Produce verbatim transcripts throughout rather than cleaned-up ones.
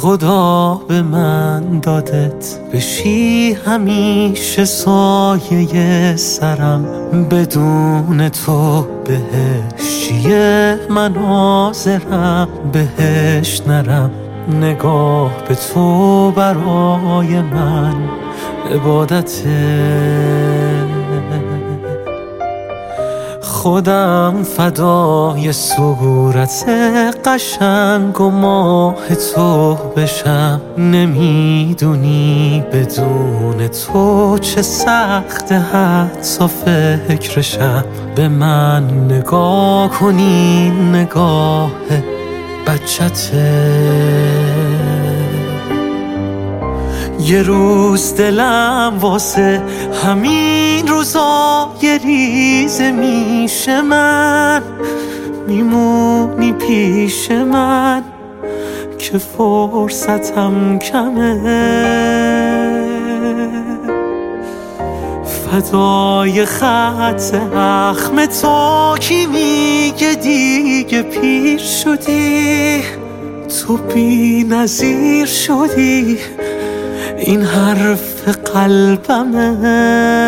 خدا به من دادت بشی همیشه سایه سرم، بدون تو بهش چیه مناظرم، بهش نرم. نگاه به تو برای من عبادته. خودم فدای صورت قشنگ و ماه تو بشم، نمیدونی بدون تو چه سخت حتی فکرشم. به من نگاه کنی نگاه بچته. یه روز دلم واسه همین روزا یه ریزه میشه، من میمونی پیش من که فرصتم کمه. فدای خط اخم تو کی میگه دیگه پیر شدی، تو بی نظیر شدی، این حرف قلبمه.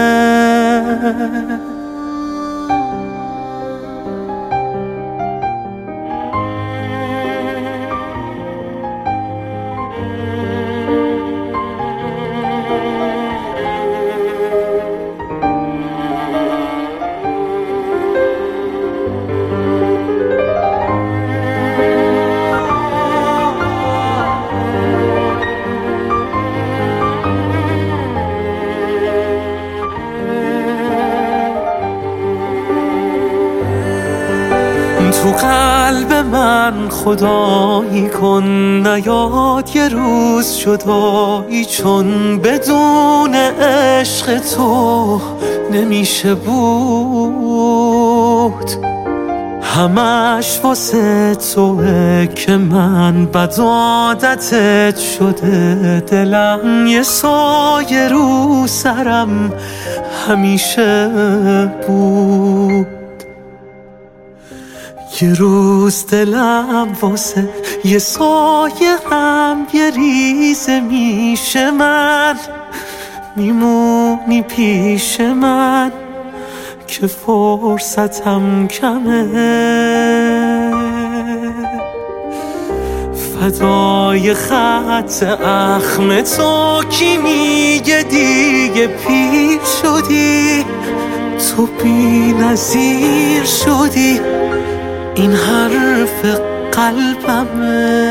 تو قلب من خدایی کن، نیاد یه روز جدایی، چون بدون عشق تو نمیشه بود. همش واسه توه که من بد عادتت شده، دلم یه سایه رو سرم همیشه بود. یه روز دلم واسه یه سایه هم یه ریزه میشه، من میمونی پیش من که فرصتم کمه. فدای خط اخم تو کی میگه دیگه پیر شدی، تو بی نظیر شدی، این حرف قلبمه.